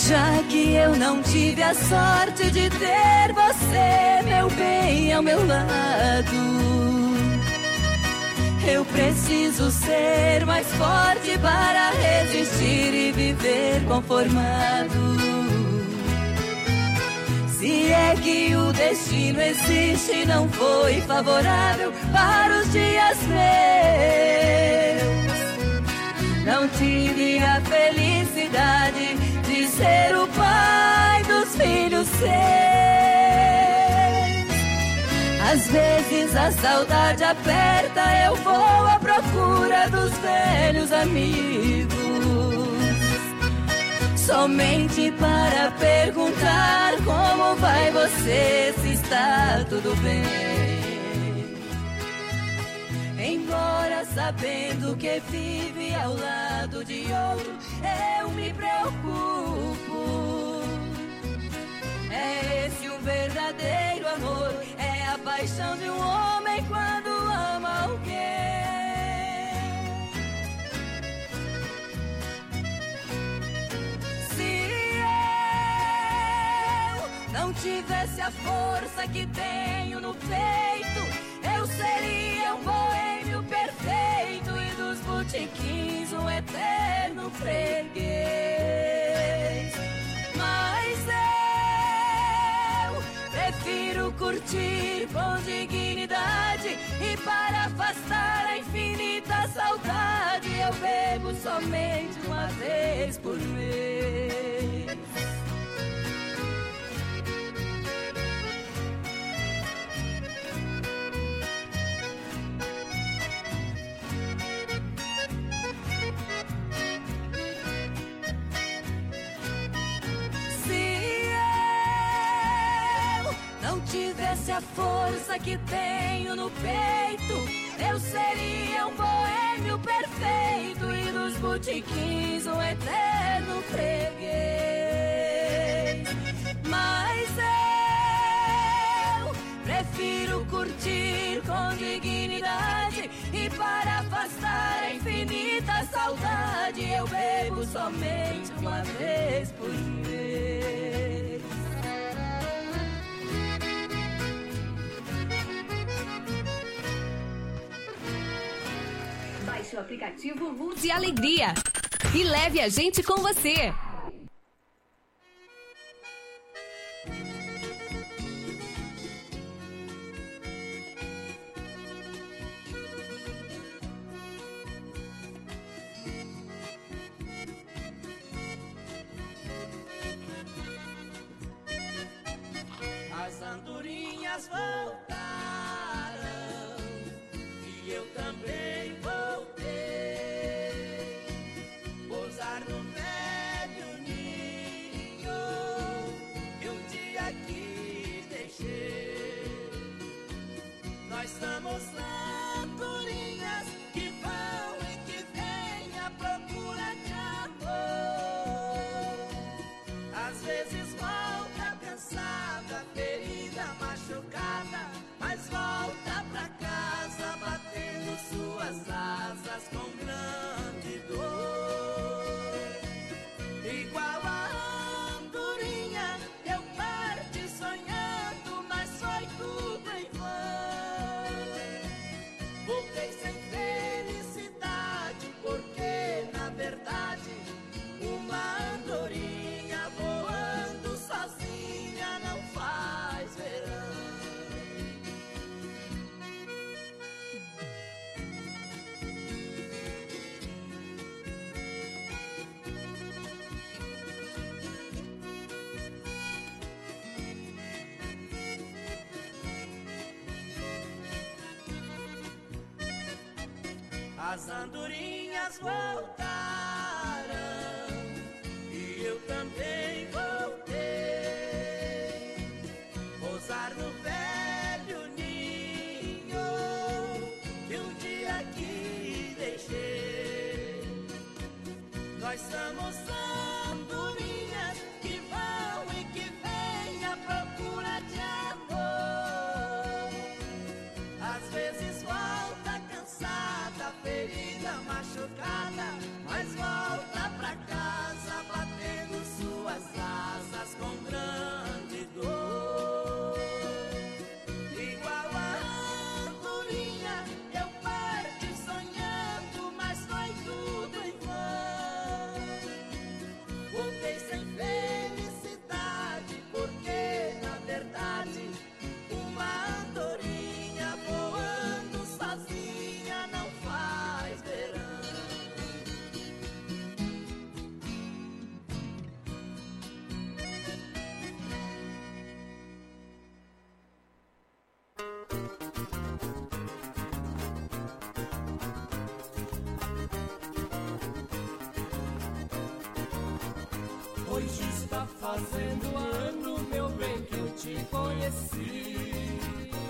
Já que eu não tive a sorte de ter você, meu bem, ao meu lado, eu preciso ser mais forte para resistir e viver conformado. Se é que o destino existe, não foi favorável para os dias meus. Não tive a felicidade de ser o pai dos filhos seus. Às vezes a saudade aperta, eu vou à procura dos velhos amigos, somente para perguntar como vai você, se está tudo bem. Embora sabendo que vive ao lado de outro, eu me preocupo. É esse um verdadeiro amor, é a paixão de um homem quando ama alguém. Se eu não tivesse a força que tenho no peito, eu seria um boêmio perfeito e dos botequins um eterno freguês. Mas eu prefiro curtir com dignidade, e para afastar a infinita saudade eu bebo somente uma vez por mês. Tivesse a força que tenho no peito, eu seria um boêmio perfeito e dos botequins um eterno freguês. Mas eu prefiro curtir com dignidade, e para afastar a infinita saudade eu bebo somente uma vez por mês. Baixe o aplicativo Luz e Alegria e leve a gente com você. As andorinhas voltaram e eu também voltei. Pousar no velho ninho que um dia aqui deixei. Nós somos andorinhas que vão e que vêm à procura de amor. Às vezes volta cansada, ferida, machucada, mas volta pra casa batendo suas asas com grande dor. Igual a andorinha, eu parti sonhando, mas foi tudo em vão. Voltei sem felicidade, porque na verdade uma andorinha voando sozinha não faz verão. As andorinhas voltaram e eu também voltei. Pousar no velho ninho que um dia aqui deixei. Nós somos andorinhas que vão e que vêm à procura de amor. Às vezes volta cansada, ferida, machucada, mas volta Hoje está fazendo ano, meu bem, que eu te conheci.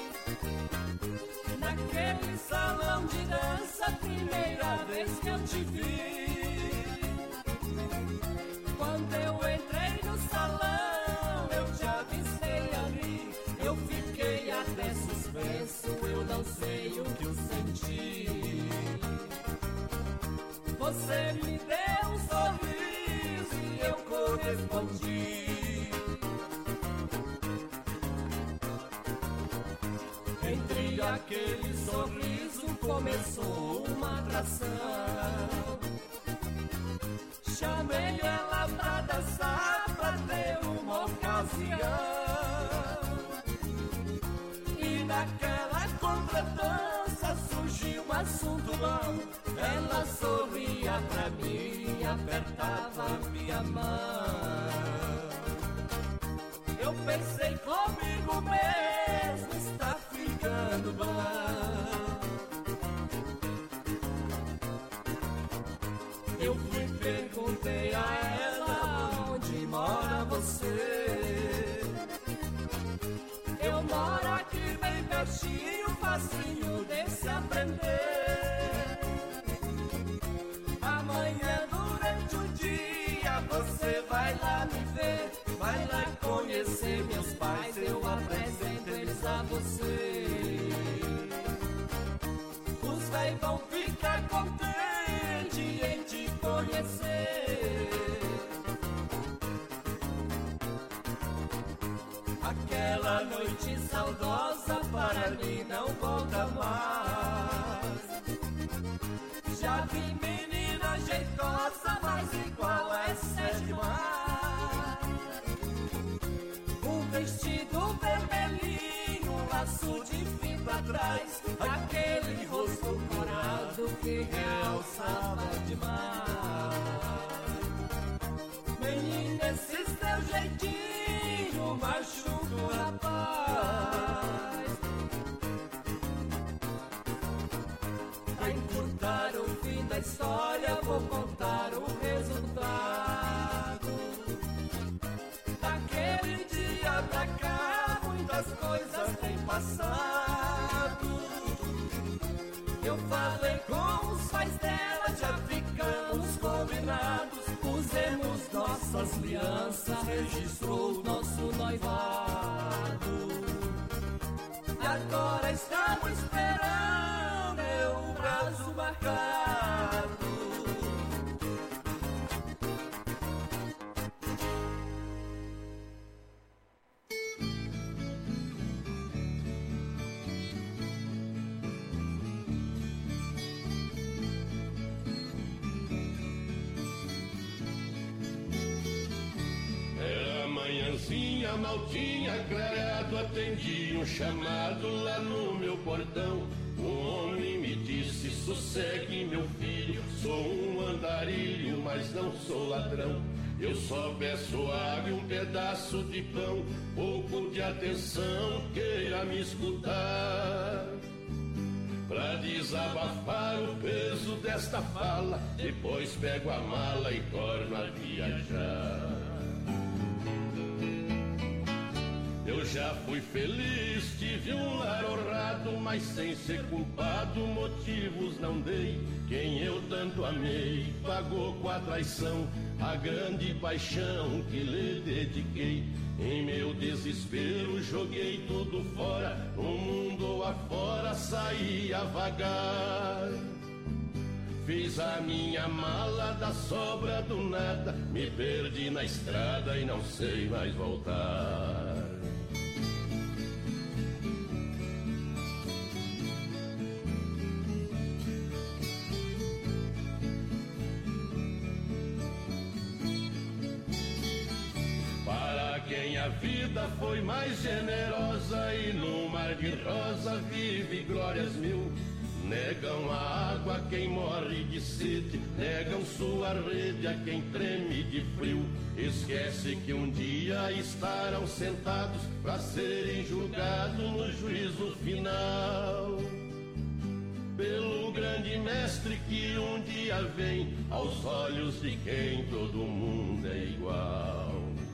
Naquele salão de dança, primeira vez que eu te vi. Quando eu entrei no salão, eu te avistei ali. Eu fiquei até suspenso, eu não sei o que eu senti. Você me deu um sorriso e eu correspondi. Entre aquele sorriso começou uma atração. Chamei ela pra dançar, pra ter uma ocasião. E naquela contradança surgiu um assunto bom. Ela sorria pra mim, apertava a minha mão. Eu pensei comigo mesmo, está ficando bom. Eu fui e perguntei a ela, onde mora você? Eu moro aqui bem pertinho, facinho de se aprender. Amanhã durante o dia você vai lá me ver, vai lá conhecer meus pais, eu apresento eles a você. Os véis vão ficar contentes em te conhecer. Aquela noite saudosa para mim não volta mais. Já vi menina jeitosa, mas igual essa é demais. Um vestido vermelhinho, um laço de fita atrás, aquele rosto corado que realçava demais. Menina, esse teu jeitinho machuca o rapaz. Pra encurtar o fim da história, vou contar o resultado. Daquele dia pra cá, muitas coisas têm passado. Eu falei com os pais dela, já ficamos combinados. Pusemos nossas alianças, registrou nosso noivado. E agora estamos esperando o prazo marcado. Manhãzinha mal tinha clareado, atendi um chamado lá no meu portão. Um homem me disse, sossegue meu filho, sou um andarilho, mas não sou ladrão. Eu só peço água e um pedaço de pão, pouco de atenção, queira me escutar. Pra desabafar o peso desta fala, depois pego a mala e torno a viajar. Eu já fui feliz, tive um lar honrado, mas sem ser culpado, motivos não dei. Quem eu tanto amei, pagou com a traição, a grande paixão que lhe dediquei. Em meu desespero, joguei tudo fora, no mundo afora, saí a vagar. Fiz a minha mala da sobra do nada, me perdi na estrada e não sei mais voltar. Quem a vida foi mais generosa e no mar de rosa vive glórias mil. Negam a água quem morre de sede, negam sua rede a quem treme de frio. Esquece que um dia estarão sentados para serem julgados no juízo final. Pelo grande mestre que um dia dia vem aos olhos de quem todo mundo é igual.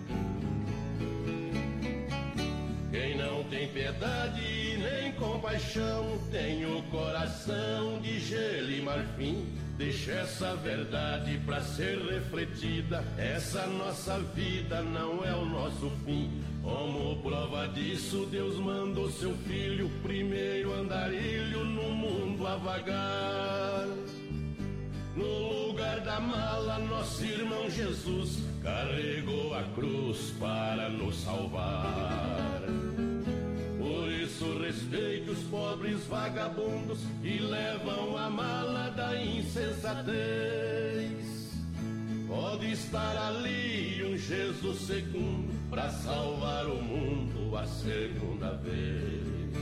Quem não tem piedade nem compaixão tem o coração de gelo e marfim. Deixa essa verdade pra ser refletida, essa nossa vida não é o nosso fim. Como prova disso, Deus mandou seu filho, primeiro andarilho no mundo a vagar. No lugar da mala, nosso irmão Jesus carregou a cruz para nos salvar. Por isso respeite os pobres vagabundos que levam a mala da insensatez. Pode estar ali um Jesus segundo para salvar o mundo a segunda vez.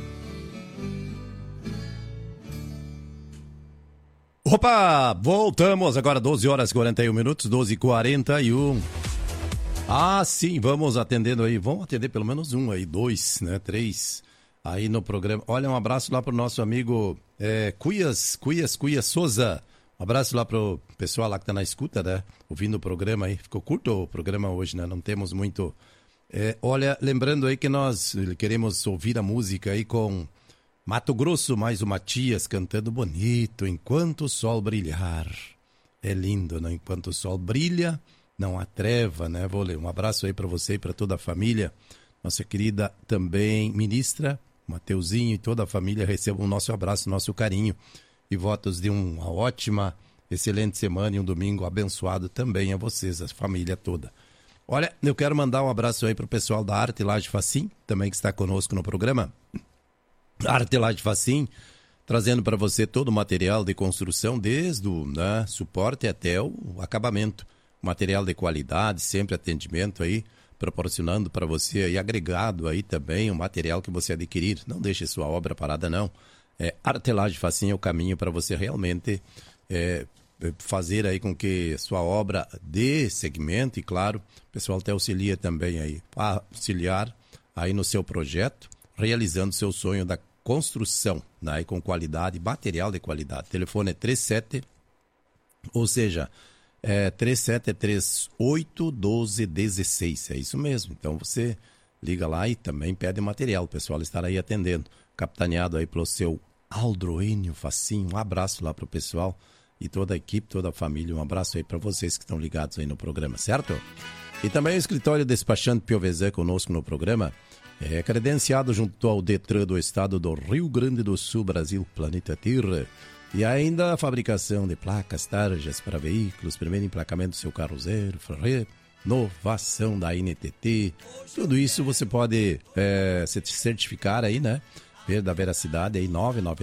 Opa, voltamos agora 12 horas e 41 minutos, 12h41. Ah, sim, vamos atendendo aí, vamos atender pelo menos um aí, 2, né, 3 aí no programa. Olha, um abraço lá pro nosso amigo Cuias Souza. Um abraço lá pro pessoal lá que tá na escuta, né, ouvindo o programa aí. Ficou curto o programa hoje, né, não temos muito. Olha, lembrando aí que nós queremos ouvir a música aí com Mato Grosso, mais o Matias cantando bonito, Enquanto o Sol Brilhar. É lindo, né? Enquanto o sol brilha, não há treva, né? Vou ler um abraço aí para você e para toda a família. Nossa querida também ministra, Mateuzinho e toda a família recebam o nosso abraço, nosso carinho e votos de uma ótima, excelente semana e um domingo abençoado também a vocês, a família toda. Olha, eu quero mandar um abraço aí para o pessoal da Arte Laje Facim, também que está conosco no programa. Arte Laje Facim, trazendo para você todo o material de construção, desde o suporte até o acabamento. Material de qualidade, sempre atendimento aí, proporcionando para você aí, agregado aí também o material que você adquirir. Não deixe sua obra parada, não. Arte Laje Facim é o caminho para você realmente fazer aí com que sua obra dê segmento e, claro, o pessoal te auxilia também aí, auxiliar aí no seu projeto, realizando seu sonho da construção, né, com qualidade, material de qualidade. O telefone é 37381216. É isso mesmo. Então você liga lá e também pede material. O pessoal estará aí atendendo. Capitaneado aí pelo seu Aldroênio Facim. Um abraço lá pro pessoal e toda a equipe, toda a família. Um abraço aí para vocês que estão ligados aí no programa, certo? E também o escritório despachante Piovesan conosco no programa. É credenciado junto ao Detran do Estado do Rio Grande do Sul, Brasil, Planeta Terra. E ainda a fabricação de placas, tarjas para veículos, primeiro emplacamento do seu carro zero, renovação da NTT. Tudo isso você pode se certificar aí, né? Ver da veracidade aí,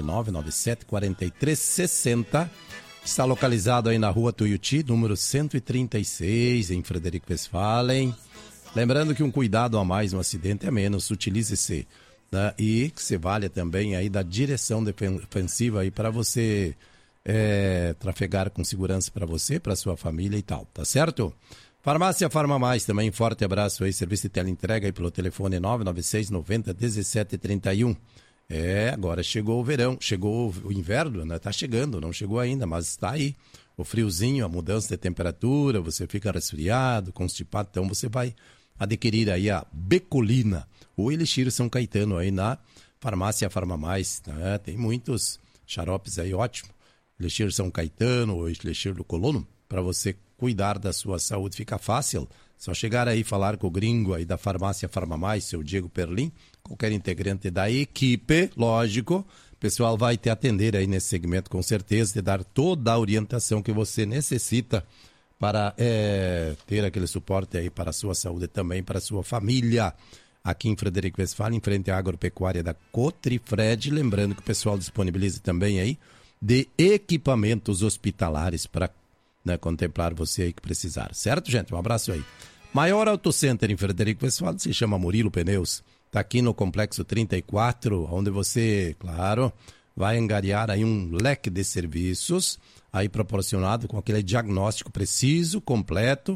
999-974360. Está localizado aí na rua Tuiuti, número 136, em Frederico Westphalen. Lembrando que um cuidado a mais no acidente é menos, utilize-se, né? E que se valha também aí da direção defensiva aí para você trafegar com segurança para você, para sua família e tal, tá certo? Farmácia Farma Mais também, forte abraço aí, serviço de teleentrega aí pelo telefone 996 90 17 31. Agora chegou o verão, chegou o inverno, né? Tá chegando, não chegou ainda, mas está aí. O friozinho, a mudança de temperatura, você fica resfriado, constipado, então você vai adquirir aí a Becolina, o Elixir São Caetano aí na Farmácia Farma Mais, né? Tem muitos xaropes aí, ótimo. Elixir São Caetano, o Elixir do Colono, para você cuidar da sua saúde, fica fácil. Só chegar aí e falar com o gringo aí da Farmácia Farma Mais, seu Diego Perlim, qualquer integrante da equipe, lógico, o pessoal vai te atender aí nesse segmento com certeza, te dar toda a orientação que você necessita para ter aquele suporte aí para a sua saúde e também para a sua família. Aqui em Frederico Westphalen, em frente à agropecuária da Cotrifred, lembrando que o pessoal disponibiliza também aí de equipamentos hospitalares para contemplar você aí que precisar, certo, gente? Um abraço aí. Maior Auto Center em Frederico Westphalen se chama Murilo Pneus, está aqui no Complexo 34, onde você, claro, vai angariar aí um leque de serviços aí proporcionado com aquele diagnóstico preciso, completo,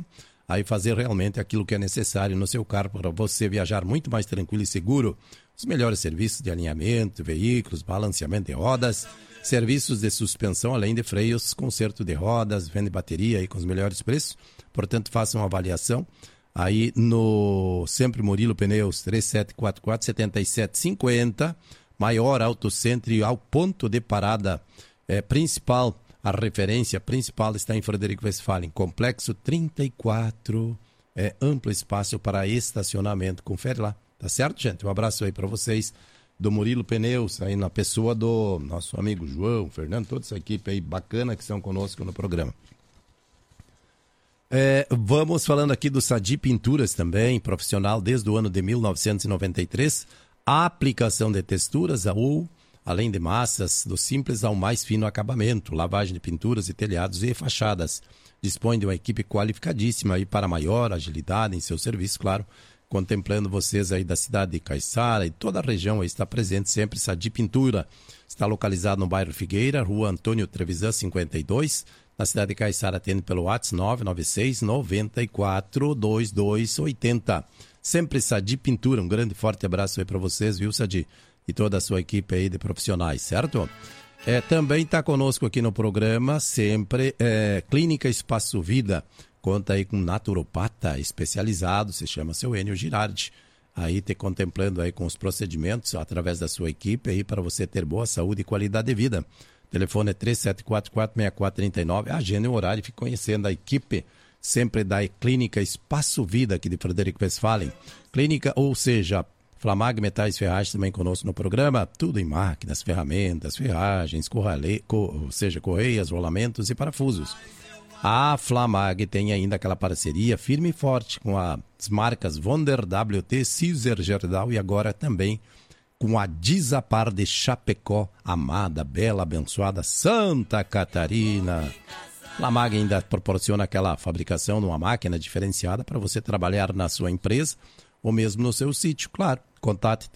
aí fazer realmente aquilo que é necessário no seu carro para você viajar muito mais tranquilo e seguro. Os melhores serviços de alinhamento, veículos, balanceamento de rodas, serviços de suspensão, além de freios, conserto de rodas, vende bateria aí com os melhores preços. Portanto, faça uma avaliação aí no Sempre Murilo Pneus, 3744-7750, maior autocentro e ao ponto de parada principal. A referência principal está em Frederico Westphalen, complexo 34, amplo espaço para estacionamento. Confere lá, tá certo, gente? Um abraço aí para vocês do Murilo Pneus, aí na pessoa do nosso amigo João, Fernando, toda essa equipe aí bacana que estão conosco no programa. Vamos falando aqui do Sadi Pinturas também, profissional desde o ano de 1993, a aplicação de texturas ou além de massas, do simples ao mais fino acabamento, lavagem de pinturas e telhados e fachadas. Dispõe de uma equipe qualificadíssima aí para maior agilidade em seu serviço, claro, contemplando vocês aí da cidade de Caiçara e toda a região aí está presente sempre Sadi Pintura. Está localizado no bairro Figueira, rua Antônio Trevisan 52, na cidade de Caiçara, atende pelo WhatsApp 996 94 2280. Sempre Sadi Pintura, um grande forte abraço aí para vocês, viu, Sadi? E toda a sua equipe aí de profissionais, certo? Também está conosco aqui no programa, sempre, Clínica Espaço Vida. Conta aí com um naturopata especializado, se chama seu Enio Girardi. Aí te contemplando aí com os procedimentos através da sua equipe aí para você ter boa saúde e qualidade de vida. O telefone é 3744-6439. Agenda o horário e fique conhecendo a equipe sempre da Clínica Espaço Vida aqui de Frederico Westphalen. Clínica, ou seja, Flamag Metais Ferragens também conosco no programa, tudo em máquinas, ferramentas, ferragens, correias, rolamentos e parafusos. A Flamag tem ainda aquela parceria firme e forte com as marcas Wonder, WT, Caesar, Gerdau e agora também com a Dizapar de Chapecó, amada, bela, abençoada Santa Catarina. Flamag ainda proporciona aquela fabricação de uma máquina diferenciada para você trabalhar na sua empresa ou mesmo no seu sítio, claro. Contate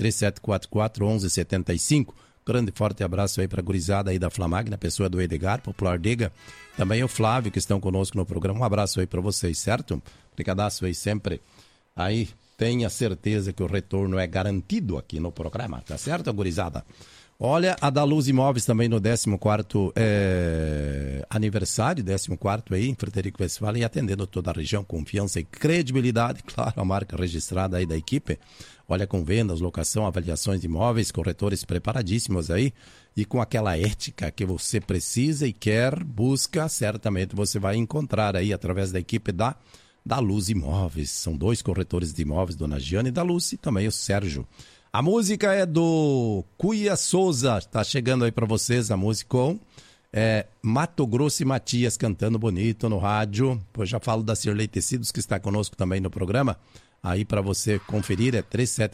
3744-1175. Grande forte abraço aí para a gurizada aí da Flamag, na pessoa do Edgar, Popular Dega. Também o Flávio, que estão conosco no programa. Um abraço aí para vocês, certo? Obrigadaço aí sempre. Aí tenha certeza que o retorno é garantido aqui no programa, tá certo, gurizada? Olha, a da Luz Imóveis também no 14º aniversário, 14º aí, em Frederico Westphalen, e atendendo toda a região, confiança e credibilidade, claro, a marca registrada aí da equipe. Olha, com vendas, locação, avaliações de imóveis, corretores preparadíssimos aí, e com aquela ética que você precisa e quer, busca, certamente você vai encontrar aí através da equipe da Luz Imóveis. São 2 corretores de imóveis, Dona Giane da Luz e também o Sérgio. A música é do Cuia Souza, tá chegando aí para vocês a música com Mato Grosso e Matias cantando bonito no rádio. Pois já falo da Cirlei Tecidos que está conosco também no programa. Aí para você conferir é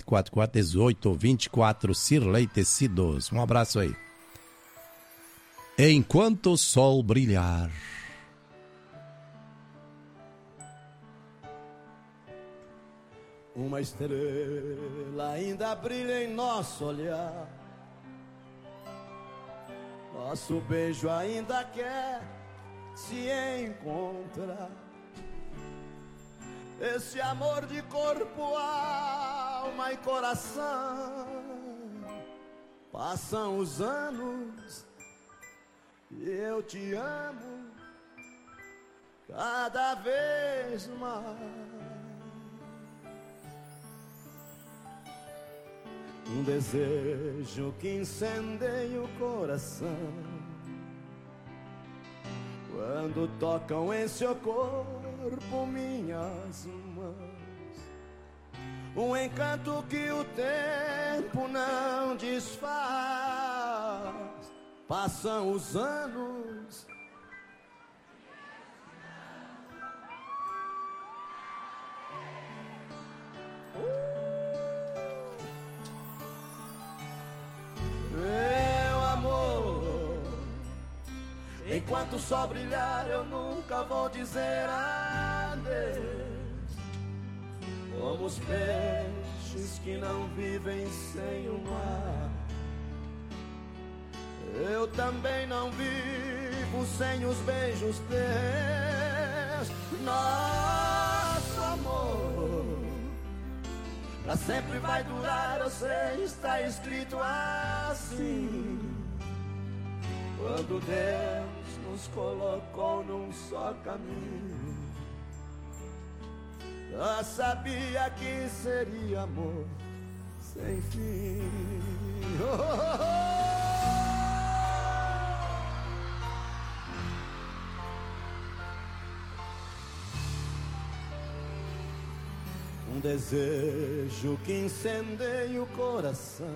3744-1824 Cirlei Tecidos. Um abraço aí. Enquanto o sol brilhar. Uma estrela ainda brilha em nosso olhar. Nosso beijo ainda quer se encontrar. Esse amor de corpo, alma e coração. Passam os anos e eu te amo cada vez mais. Um desejo que incendeia o coração quando tocam em seu corpo minhas mãos. Um encanto que o tempo não desfaz. Passam os anos meu amor, enquanto o sol brilhar eu nunca vou dizer adeus. Como os peixes que não vivem sem o mar, eu também não vivo sem os beijos teus. Nós pra sempre vai durar, eu sei, está escrito assim. Quando Deus nos colocou num só caminho, já sabia que seria amor sem fim. Oh, oh, oh. Um desejo que incendeia o coração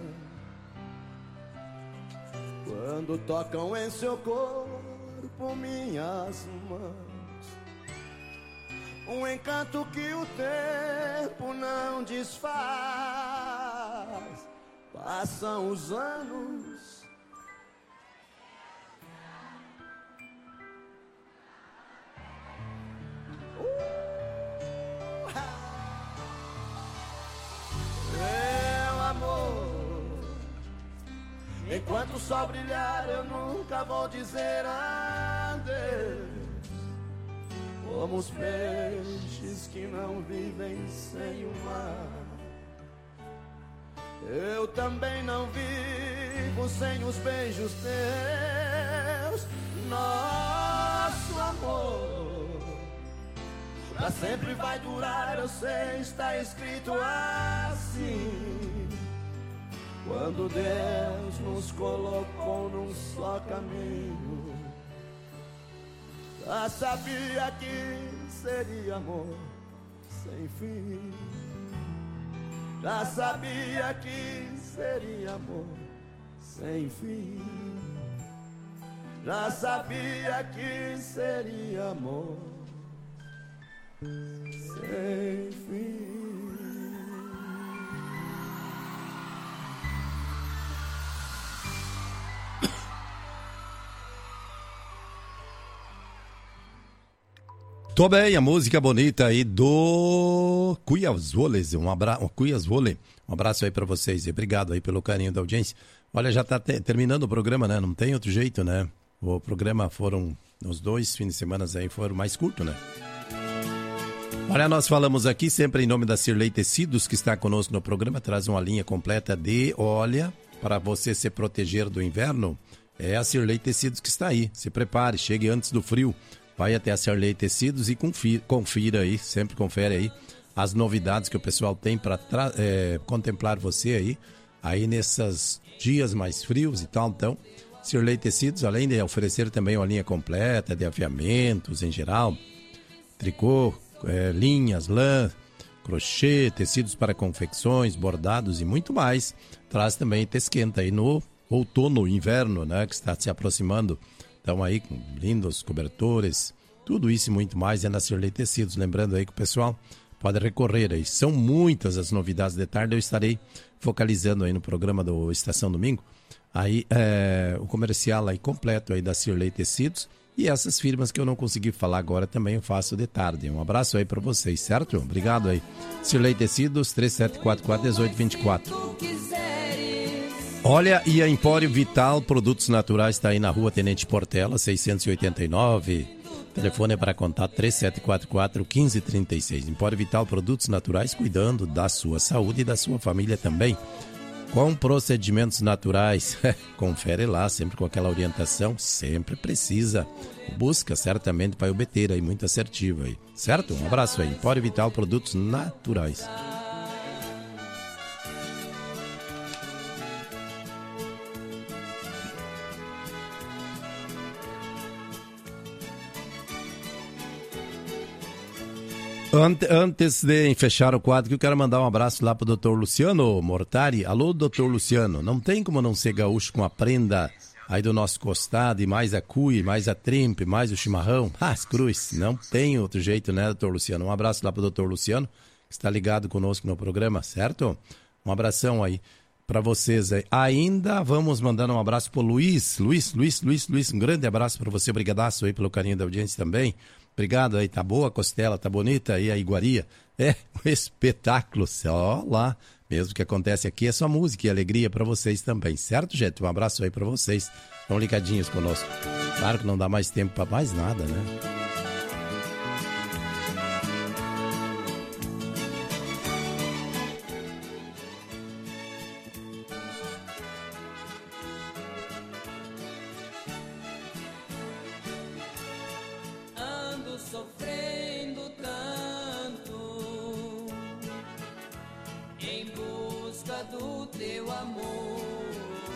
quando tocam em seu corpo minhas mãos. Um encanto que o tempo não desfaz. Passam os anos, meu amor, enquanto o sol brilhar eu nunca vou dizer adeus. Como os peixes que não vivem sem o mar, eu também não vivo sem os beijos teus. Nosso amor pra sempre vai durar, eu sei, está escrito assim. Quando Deus nos colocou num só caminho, já sabia que seria amor sem fim. Já sabia que seria amor sem fim. Já sabia que seria amor sem fim. Tô bem, a música bonita aí do Cuyas Voles, um abraço aí pra vocês e obrigado aí pelo carinho da audiência. Olha, já tá terminando o programa, né? Não tem outro jeito, né? O programa os 2 fins de semana aí foram mais curtos, né? Olha, nós falamos aqui sempre em nome da Cirlei Tecidos, que está conosco no programa, traz uma linha completa de, olha, para você se proteger do inverno, é a Cirlei Tecidos que está aí. Se prepare, chegue antes do frio. Vai até a Cirlei Tecidos e confira aí, sempre confere aí as novidades que o pessoal tem para contemplar você aí nesses dias mais frios e tal. Então, Cirlei Tecidos, além de oferecer também uma linha completa de aviamentos em geral, tricô, linhas, lã, crochê, tecidos para confecções, bordados e muito mais, traz também Tesquenta aí no outono, inverno, né, que está se aproximando. Então aí com lindos cobertores, tudo isso e muito mais é na Cirlei Tecidos. Lembrando aí que o pessoal pode recorrer aí. São muitas as novidades de tarde, eu estarei focalizando aí no programa do Estação Domingo. Aí o comercial aí completo aí da Cirlei Tecidos e essas firmas que eu não consegui falar agora também eu faço de tarde. Um abraço aí para vocês, certo? Obrigado aí. Cirlei Tecidos, 3744-1824. Olha, e a Empório Vital Produtos Naturais está aí na Rua Tenente Portela, 689. O telefone é para contato 3744-1536. Empório Vital Produtos Naturais, cuidando da sua saúde e da sua família também. Com procedimentos naturais, confere lá, sempre com aquela orientação, sempre precisa. Busca, certamente vai obter aí, muito assertivo aí, certo? Um abraço aí, Empório Vital Produtos Naturais. Antes de fechar o quadro, eu quero mandar um abraço lá pro Dr. Luciano Mortari. Alô, Dr. Luciano, não tem como não ser gaúcho com a prenda aí do nosso costado, e mais a cuia, mais a trempe, mais o chimarrão. As cruz, não tem outro jeito, né, Dr. Luciano? Um abraço lá pro Dr. Luciano, que está ligado conosco no programa, certo? Um abração aí para vocês aí. Ainda vamos mandando um abraço pro Luiz, um grande abraço para você, brigadaço aí pelo carinho da audiência também. Obrigado aí, tá boa a costela, tá bonita aí a iguaria. É um espetáculo, só lá. Mesmo que acontece aqui é só música e alegria para vocês também, certo, gente? Um abraço aí para vocês. Estão ligadinhos conosco. Claro que não dá mais tempo para mais nada, né? amor.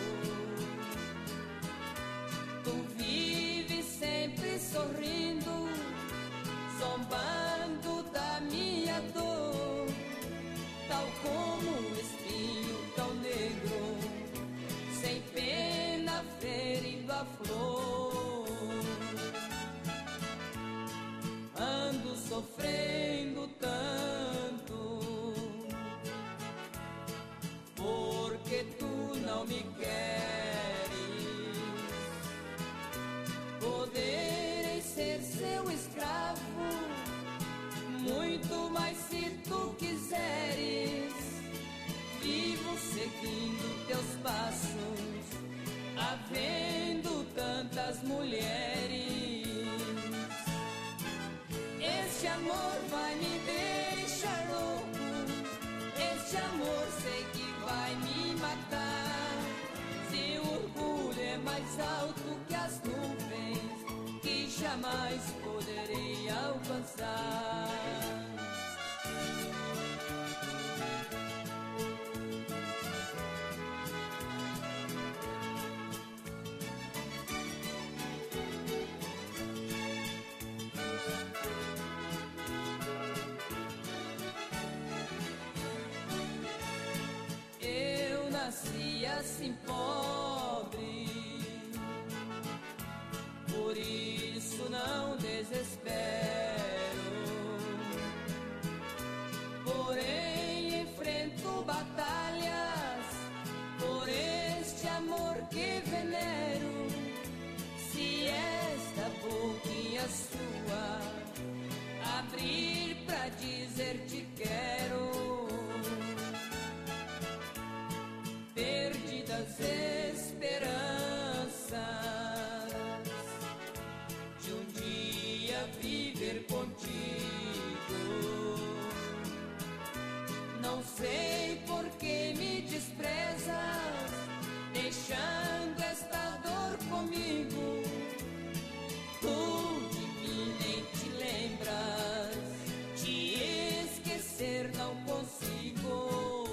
Tu vives sempre sorrindo, zombando da minha dor, tal como um espinho tão negro, sem pena ferindo a flor. Ando sofrendo tanto, porque tu não me queres. Poderei ser seu escravo, muito mais se tu quiseres. Vivo seguindo teus passos, havendo tantas mulheres. Este amor vai me deixar louco, este amor sei que vai me matar. Seu orgulho é mais alto que as nuvens, que jamais poderei alcançar. Nasci assim pobre, por isso não desespero. Porém enfrento batalhas por este amor que venero. Se esta boquinha sua abrir pra dizer te quero, perdidas esperanças de um dia viver contigo. Não sei por que me desprezas, deixando esta dor comigo. Tu de mim nem te lembras, te esquecer não consigo.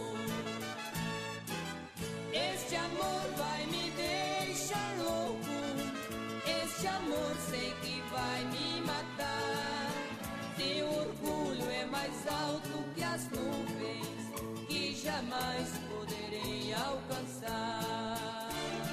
Este amor vai me deixar louco, este amor sei que vai me matar. Teu orgulho é mais alto que as nuvens, que jamais poderei alcançar.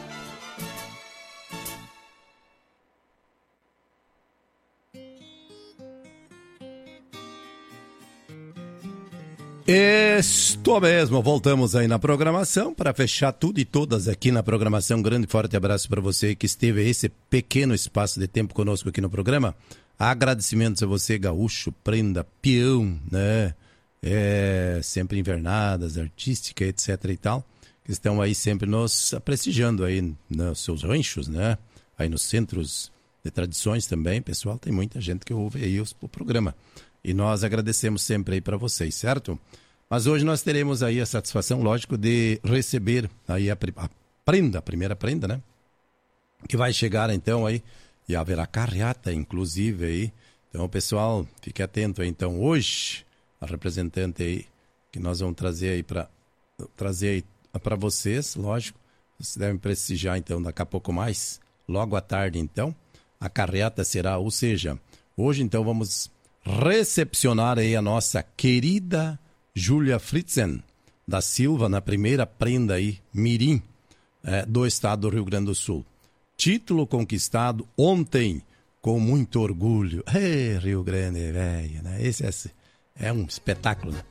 Estou mesmo, voltamos aí na programação para fechar tudo e todas aqui na programação. Grande forte abraço para você que esteve esse pequeno espaço de tempo conosco aqui no programa. Agradecimentos a você, gaúcho, prenda, peão, né? Sempre invernadas, artística, etc e tal, que estão aí sempre nos prestigiando aí nos seus ranchos, né? Aí nos centros de tradições também, pessoal, tem muita gente que ouve aí o programa. E nós agradecemos sempre aí para vocês, certo? Mas hoje nós teremos aí a satisfação, lógico, de receber aí a primeira prenda, né? Que vai chegar então aí, e haverá carreata, inclusive aí. Então, pessoal, fique atento aí. Então, hoje, a representante aí, que nós vamos trazer aí para vocês, lógico. Vocês devem prestigiar, então, daqui a pouco mais, logo à tarde, então. A carreata será, ou seja, hoje, então, vamos recepcionar aí a nossa querida Júlia Fritzen da Silva na primeira prenda aí, mirim, do estado do Rio Grande do Sul. Título conquistado ontem com muito orgulho. Rio Grande, velho, né? Esse é um espetáculo, né?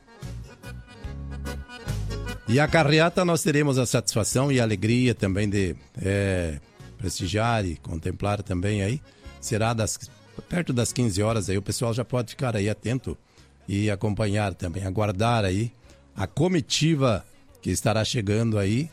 E a carreata nós teremos a satisfação e a alegria também de prestigiar e contemplar também aí. Será perto das 15 horas aí, o pessoal já pode ficar aí atento e acompanhar também, aguardar aí a comitiva que estará chegando aí,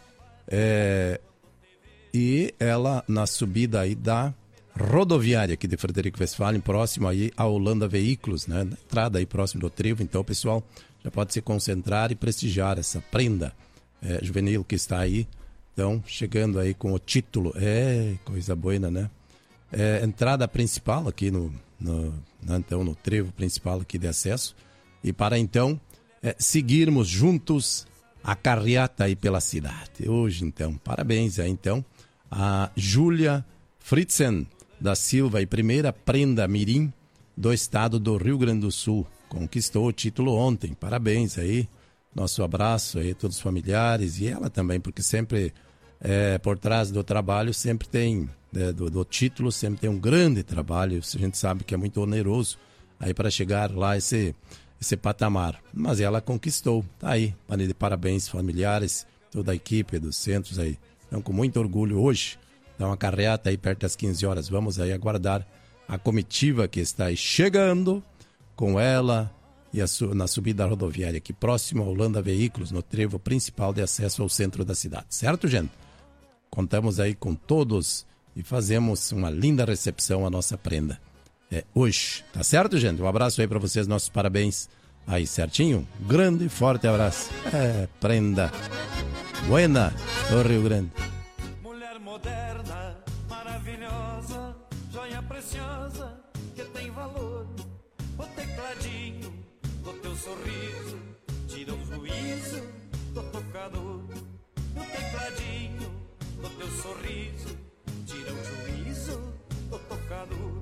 e ela na subida aí da rodoviária aqui de Frederico Westphalen, próximo aí a Holanda Veículos, né? Na entrada aí próximo do trevo. Então o pessoal já pode se concentrar e prestigiar essa prenda juvenil que está aí, então chegando aí com o título, coisa boa, né? Entrada principal aqui então, no trevo principal aqui de acesso, e para então seguirmos juntos a carreata aí pela cidade. Hoje, então, parabéns aí, então, a Júlia Fritzen da Silva, e primeira prenda mirim do estado do Rio Grande do Sul. Conquistou o título ontem. Parabéns aí. Nosso abraço aí a todos os familiares e ela também, porque sempre por trás do trabalho sempre tem, do título, sempre tem um grande trabalho. A gente sabe que é muito oneroso aí para chegar lá esse patamar. Mas ela conquistou. Tá aí. Parabéns, familiares, toda a equipe dos centros aí. Então, com muito orgulho hoje, dá uma carreata aí perto das 15 horas. Vamos aí aguardar a comitiva que está aí chegando com ela e na subida rodoviária aqui próximo ao Holanda Veículos, no trevo principal de acesso ao centro da cidade. Certo, gente? Contamos aí com todos e fazemos uma linda recepção à nossa prenda. Hoje. Tá certo, gente? Um abraço aí para vocês, nossos parabéns aí, certinho? Grande e forte abraço. Prenda buena do Rio Grande. Mulher moderna, maravilhosa, joia preciosa, que tem valor. O tecladinho do teu sorriso tira o juízo do tocador. O tecladinho do teu sorriso tira o juízo do tocador.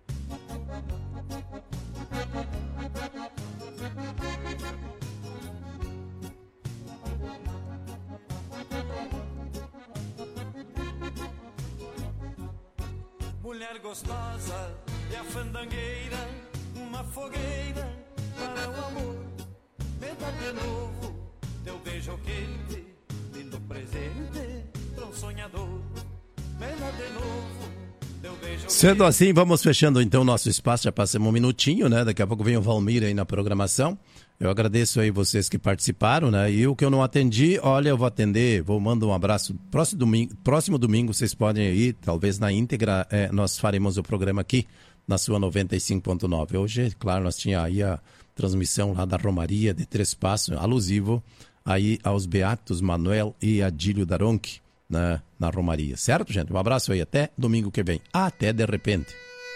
Mulher gostosa e a fandangueira, uma fogueira para o amor. Me dá de novo teu beijo quente, lindo presente para um sonhador. Me dá de novo teu beijo quente. Sendo assim, vamos fechando então o nosso espaço, já passamos um minutinho, né? Daqui a pouco vem o Valmir aí na programação. Eu agradeço aí vocês que participaram, né? E o que eu não atendi, olha, eu vou atender, vou mandar um abraço. Próximo domingo vocês podem ir, talvez na íntegra, nós faremos o programa aqui na sua 95.9. Hoje, claro, nós tínhamos aí a transmissão lá da Romaria de Três Passos, alusivo aí aos Beatos Manuel e Adílio Daronchi na Romaria. Certo, gente? Um abraço aí, até domingo que vem. Até de repente.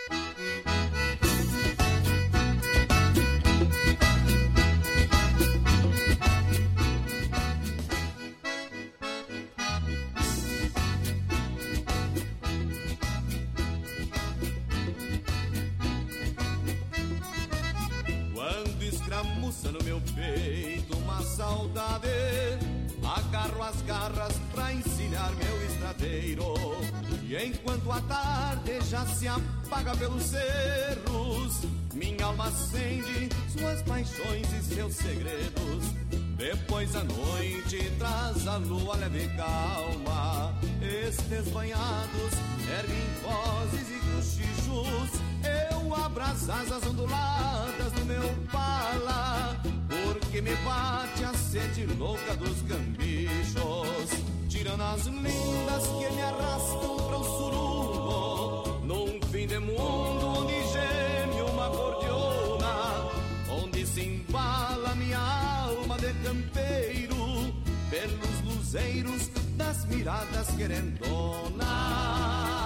No meu peito uma saudade, agarro as garras pra ensinar meu estradeiro. E enquanto a tarde já se apaga pelos cerros, minha alma acende suas paixões e seus segredos. Depois a noite traz a lua leve e calma, estes banhados erguem vozes e cochichos. Eu abro as asas onduladas do meu pala, porque me bate a sede louca dos cambichos. Tirando as lindas que me arrastam para o surungo, num fim de mundo onde geme uma cordiona, onde se embala minha alma de campeiro, pelos luzeiros das miradas querendonas.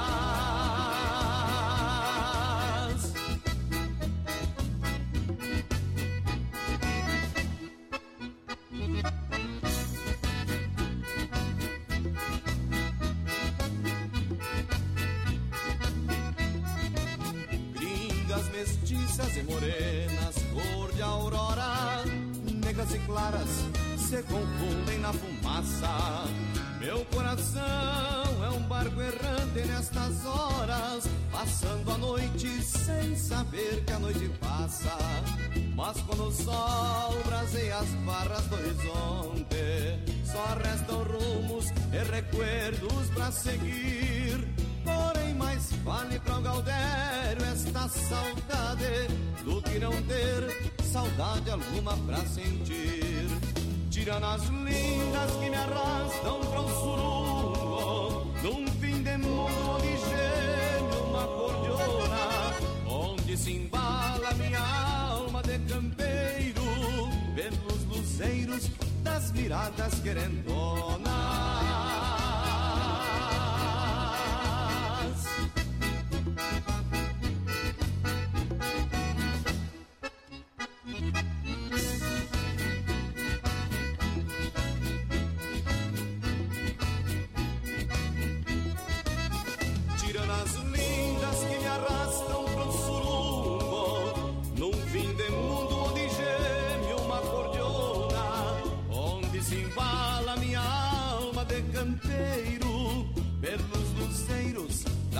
Gringas mestiças e morenas, cor de aurora, negras e claras se confundem na fumaça. Meu coração é um barco errante nestas horas, passando a noite sem saber que a noite passa. Mas quando o sol braseia as barras do horizonte, só restam rumos e recuerdos pra seguir. Porém mais vale pra um gaudério esta saudade do que não ter saudade alguma pra sentir. Tirando as lindas que me arrastam pra um surungo, num fim de mundo onde geme uma cordiona, onde se embala minha alma de campeiro, pelos luzeiros das miradas querendonas.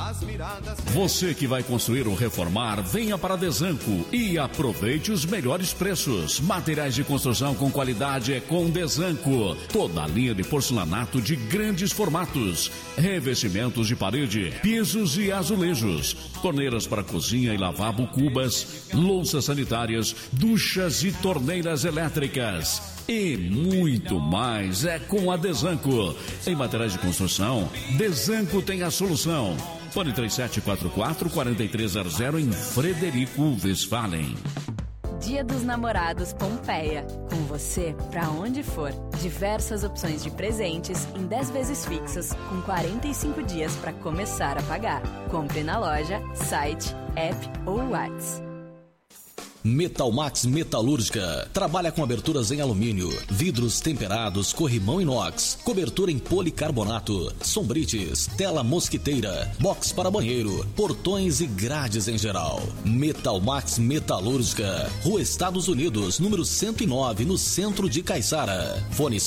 as miradas. Você que vai construir ou reformar, venha para a Desanco e aproveite os melhores preços. Materiais de construção com qualidade é com Desanco. Toda a linha de porcelanato de grandes formatos, revestimentos de parede, pisos e azulejos, torneiras para cozinha e lavabo, cubas, louças sanitárias, duchas e torneiras elétricas. E muito mais é com a Desanco. Em materiais de construção, Desanco tem a solução. Fone 3744-4300 em Frederico Westphalen. Dia dos Namorados Pompeia. Com você pra onde for. Diversas opções de presentes em 10 vezes fixas, com 45 dias para começar a pagar. Compre na loja, site, app ou WhatsApp. Metalmax Metalúrgica. Trabalha com aberturas em alumínio, vidros temperados, corrimão inox, cobertura em policarbonato, sombrites, tela mosquiteira, box para banheiro, portões e grades em geral. Metalmax Metalúrgica. Rua Estados Unidos, número 109, no centro de Caiçara. Fone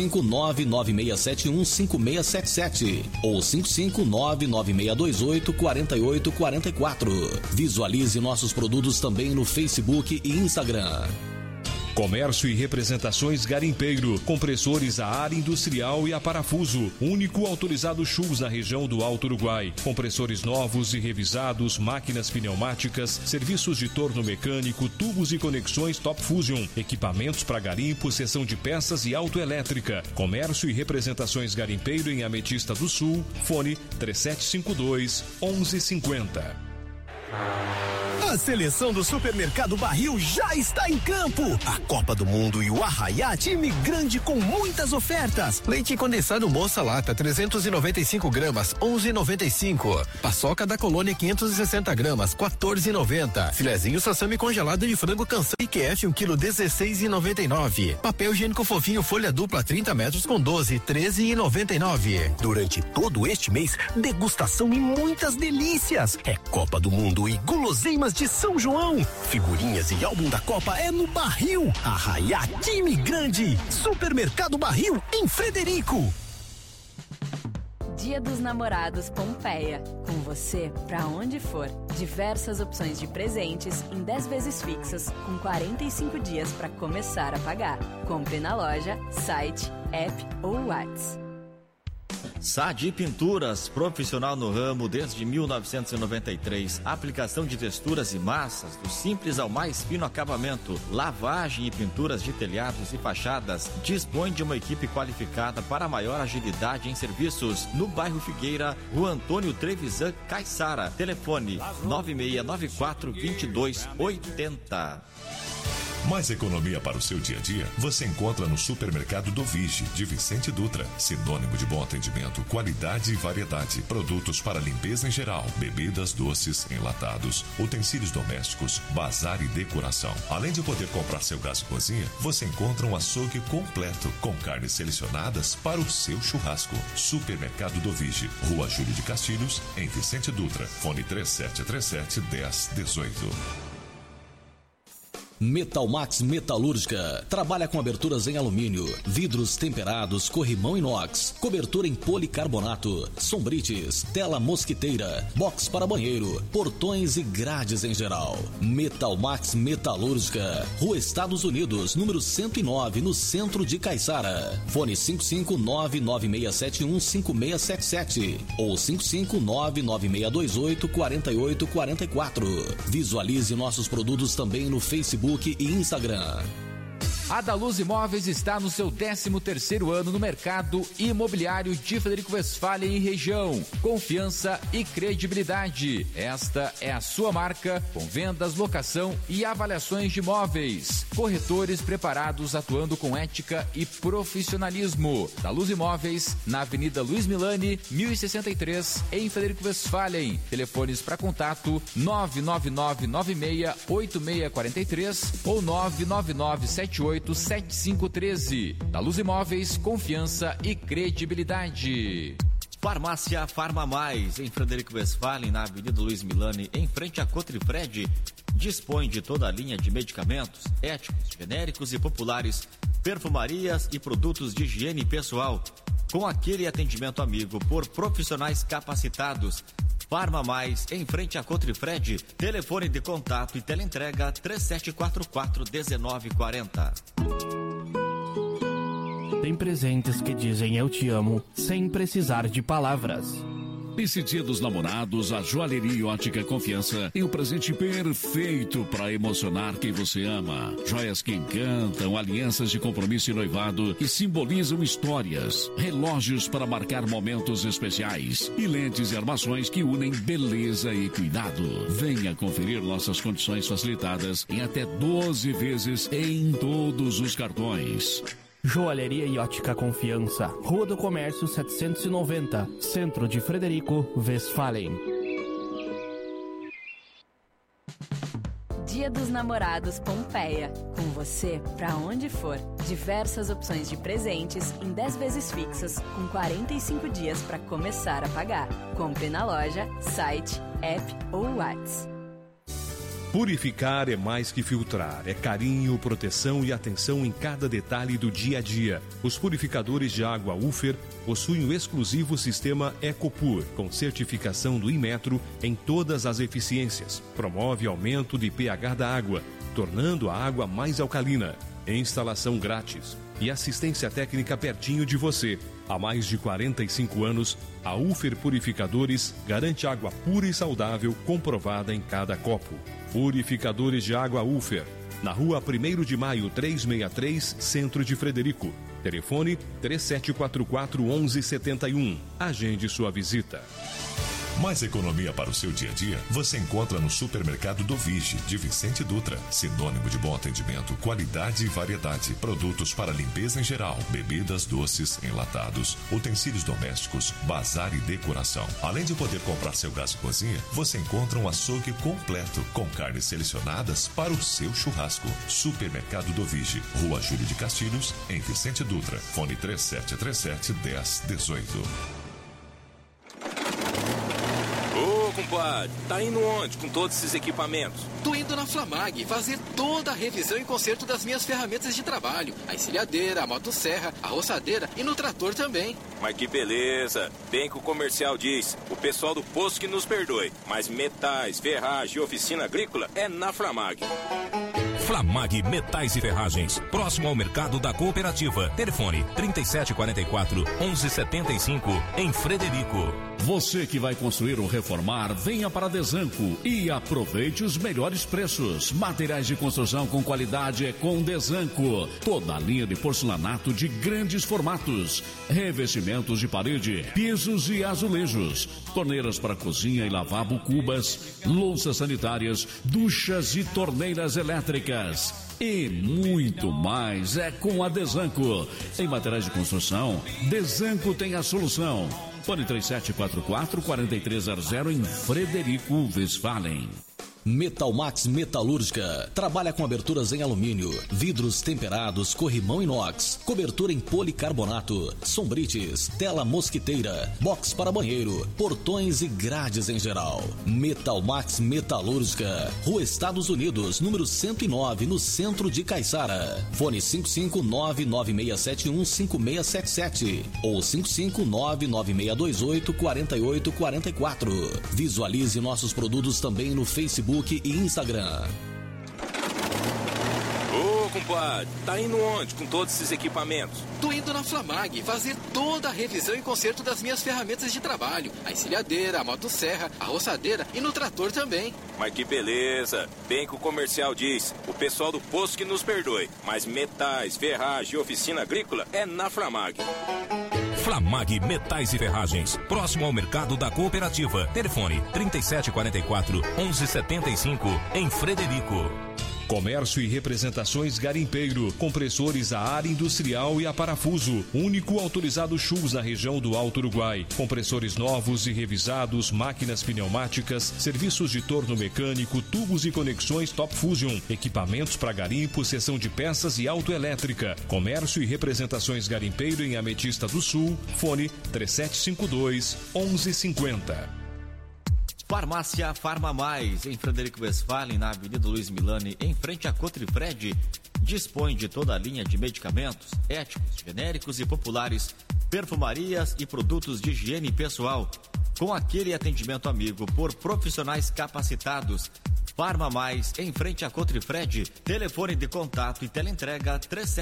55996715677 ou 55996284844. Visualize nossos produtos também no Facebook e Instagram. Comércio e representações Garimpeiro, compressores a ar industrial e a parafuso, único autorizado Schultz na região do Alto Uruguai. Compressores novos e revisados, máquinas pneumáticas, serviços de torno mecânico, tubos e conexões Top Fusion, equipamentos para garimpo, seção de peças e autoelétrica. Comércio e representações Garimpeiro em Ametista do Sul, fone 3752-1150. A seleção do Supermercado Barril já está em campo. A Copa do Mundo e o Arraiá, time grande com muitas ofertas. Leite condensado Moça Lata, 395 gramas, 11,95. Paçoca da Colônia, 560 gramas, 14,90. Filezinho Sassami congelado de frango Canção IQF, 1 kg, 16,99. Papel higiênico fofinho folha dupla, 30 metros com 12, 13,99. Durante todo este mês, degustação e muitas delícias. É Copa do Mundo e guloseimas de São João. Figurinhas e álbum da Copa é no Barril. Arraiá, time grande. Supermercado Barril, em Frederico. Dia dos Namorados Pompeia. Com você pra onde for. Diversas opções de presentes em 10 vezes fixas, com 45 dias para começar a pagar. Compre na loja, site, app ou WhatsApp. Sadi Pinturas, profissional no ramo desde 1993. Aplicação de texturas e massas, do simples ao mais fino acabamento. Lavagem e pinturas de telhados e fachadas. Dispõe de uma equipe qualificada para maior agilidade em serviços. No bairro Figueira, Rua Antônio Trevisan, Caiçara. Telefone 9694-2280. Mais economia para o seu dia a dia você encontra no Supermercado do Vige, de Vicente Dutra. Sinônimo de bom atendimento, qualidade e variedade. Produtos para limpeza em geral, bebidas, doces, enlatados, utensílios domésticos, bazar e decoração. Além de poder comprar seu gás de cozinha, você encontra um açougue completo, com carnes selecionadas para o seu churrasco. Supermercado do Vige, Rua Júlio de Castilhos, em Vicente Dutra. Fone 3737-1018. Metalmax Metalúrgica. Trabalha com aberturas em alumínio, vidros temperados, corrimão inox, cobertura em policarbonato, sombrites, tela mosquiteira, box para banheiro, portões e grades em geral. Metalmax Metalúrgica. Rua Estados Unidos, número 109, no centro de Caiçara. Fone 55996715677 ou 55996284844. Visualize nossos produtos também no Facebook e Instagram. A Daluz Imóveis está no seu 13º ano no mercado imobiliário de Frederico Westphalen e região. Confiança e credibilidade. Esta é a sua marca, com vendas, locação e avaliações de imóveis. Corretores preparados atuando com ética e profissionalismo. Daluz Imóveis, na Avenida Luiz Milani, 1063, em Frederico Westphalen. Telefones para contato 999968643 ou 999787513. Da Luz Imóveis, confiança e credibilidade. Farmácia Farma Mais, em Frederico Westphalen, na Avenida Luiz Milani, em frente a Cotrifred. Dispõe de toda a linha de medicamentos, éticos, genéricos e populares, perfumarias e produtos de higiene pessoal, com aquele atendimento amigo por profissionais capacitados. Farma Mais, em frente a Cotrifred. Telefone de contato e teleentrega 3744-1940. Tem presentes que dizem eu te amo sem precisar de palavras. Nesse Dia dos Namorados, a Joalheria Ótica Confiança tem o presente perfeito para emocionar quem você ama. Joias que encantam, alianças de compromisso e noivado que simbolizam histórias, relógios para marcar momentos especiais e lentes e armações que unem beleza e cuidado. Venha conferir nossas condições facilitadas em até 12 vezes em todos os cartões. Joalheria e Ótica Confiança, Rua do Comércio 790, Centro de Frederico Westphalen. Dia dos Namorados Pompeia. Com você pra onde for. Diversas opções de presentes em 10 vezes fixas, com 45 dias para começar a pagar. Compre na loja, site, app ou WhatsApp. Purificar é mais que filtrar, é carinho, proteção e atenção em cada detalhe do dia a dia. Os purificadores de água Ufer possuem o exclusivo sistema EcoPur, com certificação do Inmetro em todas as eficiências. Promove aumento de pH da água, tornando a água mais alcalina. Instalação grátis e assistência técnica pertinho de você. Há mais de 45 anos, a Ufer Purificadores garante água pura e saudável comprovada em cada copo. Purificadores de água Ufer, na rua 1º de Maio 363, Centro de Frederico. Telefone 3744-1171. Agende sua visita. Mais economia para o seu dia a dia você encontra no Supermercado do Vige, de Vicente Dutra. Sinônimo de bom atendimento, qualidade e variedade. Produtos para limpeza em geral, bebidas, doces, enlatados, utensílios domésticos, bazar e decoração. Além de poder comprar seu gás de cozinha, você encontra um açougue completo, com carnes selecionadas para o seu churrasco. Supermercado do Vige, Rua Júlio de Castilhos, em Vicente Dutra. Fone 3737-1018. Compadre, tá indo onde com todos esses equipamentos? Tô indo na Flamag fazer toda a revisão e conserto das minhas ferramentas de trabalho. A encilhadeira, a motosserra, a roçadeira e no trator também. Mas que beleza. Bem que o comercial diz, o pessoal do posto que nos perdoe, mas metais, ferragem e oficina agrícola é na Flamag. Flamag Metais e Ferragens, próximo ao mercado da cooperativa. Telefone 3744-1175, em Frederico. Você que vai construir ou reformar, venha para Desanco e aproveite os melhores preços. Materiais de construção com qualidade é com Desanco. Toda a linha de porcelanato de grandes formatos, revestimentos de parede, pisos e azulejos, torneiras para cozinha e lavabo, cubas, louças sanitárias, duchas e torneiras elétricas. E muito mais é com a Desanco. Em materiais de construção, Desanco tem a solução. Fone 3744-4300 em Frederico Westphalen. Metalmax Metalúrgica. Trabalha com aberturas em alumínio, vidros temperados, corrimão inox, cobertura em policarbonato, sombrites, tela mosquiteira, box para banheiro, portões e grades em geral. Metalmax Metalúrgica. Rua Estados Unidos, número 109, no centro de Caiçara. Fone 559-9671-5677 ou 559-9628-4844. Visualize nossos produtos também no Facebook e Instagram. Ô, compadre, tá indo onde com todos esses equipamentos? Tô indo na Flamag fazer toda a revisão e conserto das minhas ferramentas de trabalho. A encilhadeira, a motosserra, a roçadeira e no trator também. Mas que beleza. Bem que o comercial diz, o pessoal do posto que nos perdoe, mas metais, ferragem e oficina agrícola é na Flamag. Flamag Metais e Ferragens, próximo ao mercado da cooperativa. Telefone 3744-1175, em Frederico. Comércio e representações Garimpeiro, compressores a ar industrial e a parafuso, único autorizado Schulz na região do Alto Uruguai. Compressores novos e revisados, máquinas pneumáticas, serviços de torno mecânico, tubos e conexões Top Fusion, equipamentos para garimpo, seção de peças e autoelétrica. Comércio e representações Garimpeiro em Ametista do Sul, fone 3752-1150. Farmácia Farma Mais, em Frederico Westphalen, na Avenida Luiz Milani, em frente a Cotrifred, dispõe de toda a linha de medicamentos éticos, genéricos e populares perfumarias e produtos de higiene pessoal, com aquele atendimento amigo por profissionais capacitados. Farma Mais, em frente a Cotrifred, telefone de contato e teleentrega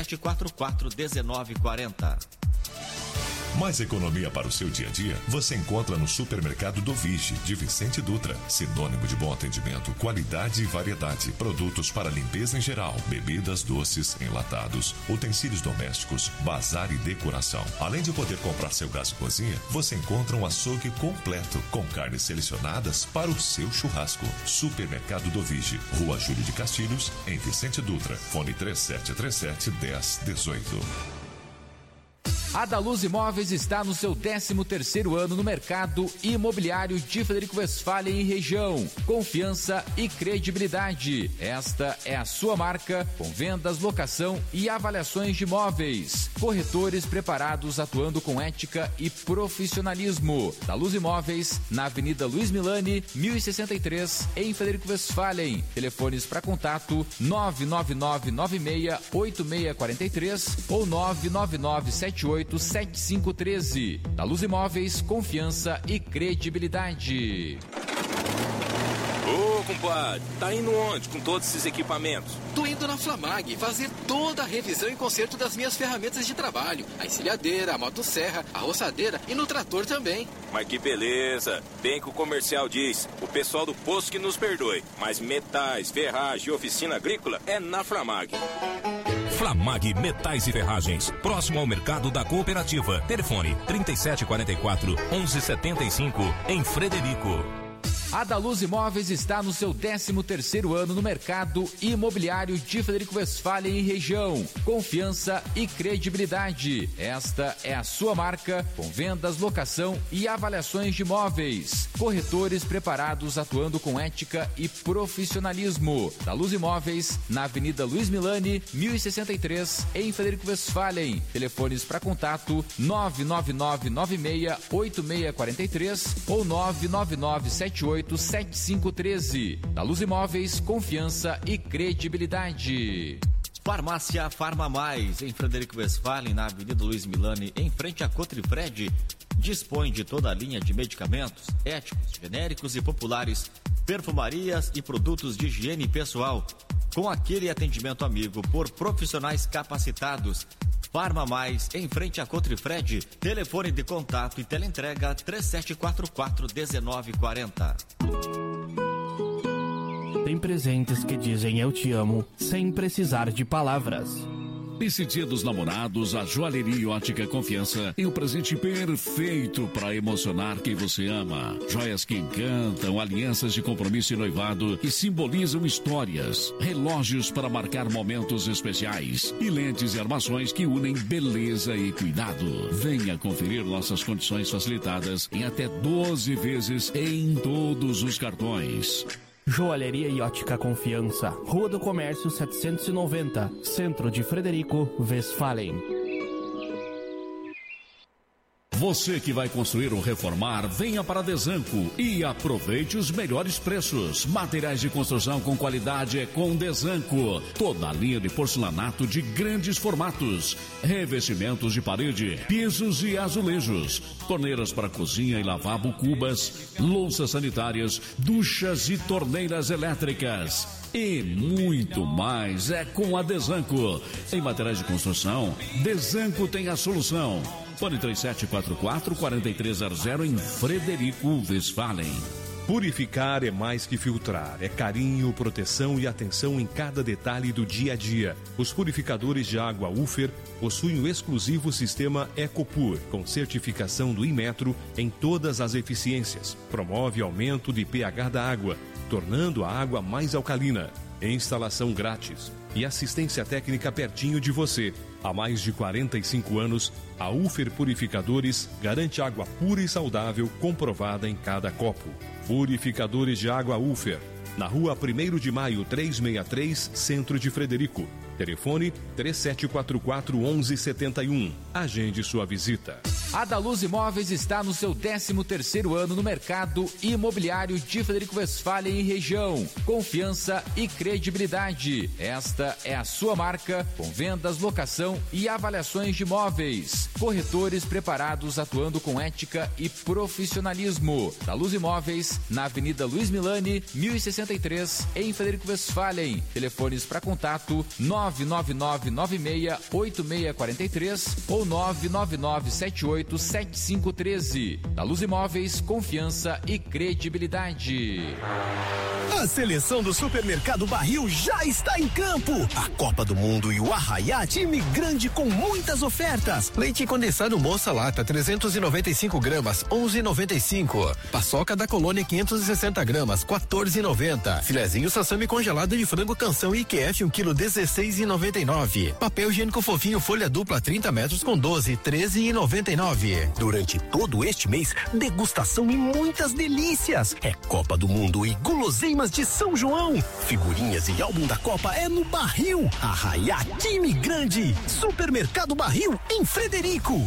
3744-1940. Mais economia para o seu dia a dia você encontra no Supermercado do Vige, de Vicente Dutra. Sinônimo de bom atendimento, qualidade e variedade. Produtos para limpeza em geral, bebidas, doces, enlatados, utensílios domésticos, bazar e decoração. Além de poder comprar seu gás de cozinha, você encontra um açougue completo, com carnes selecionadas para o seu churrasco. Supermercado do Vige, Rua Júlio de Castilhos, em Vicente Dutra. Fone 3737-1018. A Daluz Imóveis está no seu 13º ano no mercado imobiliário de Frederico Westphalen e região. Confiança e credibilidade. Esta é a sua marca, com vendas, locação e avaliações de imóveis. Corretores preparados atuando com ética e profissionalismo. Daluz Imóveis, na Avenida Luiz Milani, 1063, em Frederico Westphalen. Telefones para contato 999968643 ou 999787513. Daluz Imóveis, confiança e credibilidade. Ô, compadre, tá indo onde com todos esses equipamentos? Tô indo na Flamag fazer toda a revisão e conserto das minhas ferramentas de trabalho. A encilhadeira, a motosserra, a roçadeira e no trator também. Mas que beleza! Bem que o comercial diz, o pessoal do posto que nos perdoe, mas metais, ferragem e oficina agrícola é na Flamag. Flamag Metais e Ferragens, próximo ao mercado da cooperativa. Telefone 3744-1175, em Frederico. A Daluz Imóveis está no seu 13º ano no mercado imobiliário de Frederico Westphalen e região. Confiança e credibilidade. Esta é a sua marca, com vendas, locação e avaliações de imóveis. Corretores preparados atuando com ética e profissionalismo. Daluz Imóveis, na Avenida Luiz Milani, 1063, em Frederico Westphalen. Telefones para contato 999968643 ou 999787513. Daluz Imóveis, confiança e credibilidade. Farmácia Farma Mais, em Frederico Westphalen, na Avenida Luiz Milani, em frente a Cotrifred, dispõe de toda a linha de medicamentos, éticos, genéricos e populares, perfumarias e produtos de higiene pessoal, com aquele atendimento amigo por profissionais capacitados. Farma Mais, em frente a Cotrifred, telefone de contato e teleentrega 3744-1940. Tem presentes que dizem eu te amo, sem precisar de palavras. Nesse Dia dos Namorados, a Joalheria Ótica Confiança tem o presente perfeito para emocionar quem você ama. Joias que encantam, alianças de compromisso e noivado que simbolizam histórias, relógios para marcar momentos especiais e lentes e armações que unem beleza e cuidado. Venha conferir nossas condições facilitadas em até 12 vezes em todos os cartões. Joalheria e Ótica Confiança, Rua do Comércio 790, Centro de Frederico Westphalen. Você que vai construir ou reformar, venha para Desanco e aproveite os melhores preços. Materiais de construção com qualidade é com Desanco. Toda a linha de porcelanato de grandes formatos, revestimentos de parede, pisos e azulejos, torneiras para cozinha e lavabo, cubas, louças sanitárias, duchas e torneiras elétricas. E muito mais é com a Desanco. Em materiais de construção, Desanco tem a solução. Fone 3744-4300 em Frederico Westphalen. Purificar é mais que filtrar, é carinho, proteção e atenção em cada detalhe do dia a dia. Os purificadores de água Ufer possuem o exclusivo sistema EcoPur, com certificação do Inmetro em todas as eficiências. Promove aumento de pH da água, tornando a água mais alcalina. Instalação grátis e assistência técnica pertinho de você. Há mais de 45 anos, a Ufer Purificadores garante água pura e saudável comprovada em cada copo. Purificadores de água Ufer, na rua 1º de Maio 363, Centro de Frederico. Telefone 3744-1171. Agende sua visita. A Daluz Imóveis está no seu 13º ano no mercado imobiliário de Frederico Westphalen e região. Confiança e credibilidade. Esta é a sua marca, com vendas, locação e avaliações de imóveis. Corretores preparados atuando com ética e profissionalismo. Daluz Imóveis, na Avenida Luiz Milani, 1063, em Frederico Westphalen. Telefones para contato 999968643 ou 999787513. Daluz Imóveis, confiança e credibilidade. A seleção do Supermercado Barril já está em campo. A Copa do Mundo e o Arraiá, time grande com muitas ofertas. Leite condensado Moça Lata 395 gramas, 11,95. Paçoca da Colônia 560 gramas, 14,90. Filezinho Sassami congelado de frango Canção IQF 1 kg, 16,99. Papel higiênico fofinho folha dupla 30 metros com 12, 13,99. Durante todo este mês, degustação e muitas delícias. É Copa do Mundo e guloseimas de São João. Figurinhas e álbum da Copa é no Barril. Arraiá, time grande. Supermercado Barril em Frederico.